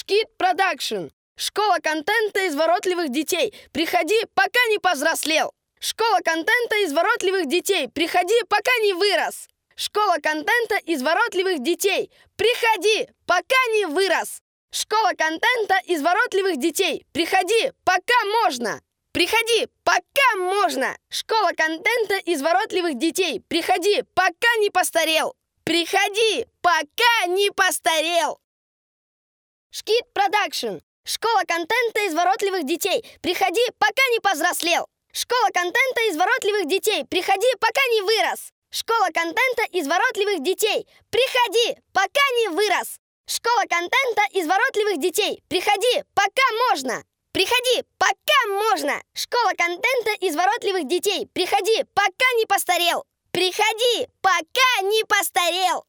Шкит Продакшн. Школа контента изворотливых детей. Приходи, пока не повзрослел. Школа контента изворотливых детей. Приходи, пока не вырос. Школа контента изворотливых детей. Приходи, пока не вырос. Школа контента изворотливых детей. Приходи, пока можно. Приходи, пока можно. Школа контента изворотливых детей. Приходи, пока не постарел. Приходи, пока не постарел. Шкит Продакшн. Школа контента изворотливых детей. Приходи, пока не повзрослел. Школа контента изворотливых детей. Приходи, пока не вырос. Школа контента изворотливых детей. Приходи, пока не вырос. Школа контента изворотливых детей. Приходи, пока можно. Приходи, пока можно. Школа контента изворотливых детей. Приходи, пока не постарел. Приходи, пока не постарел.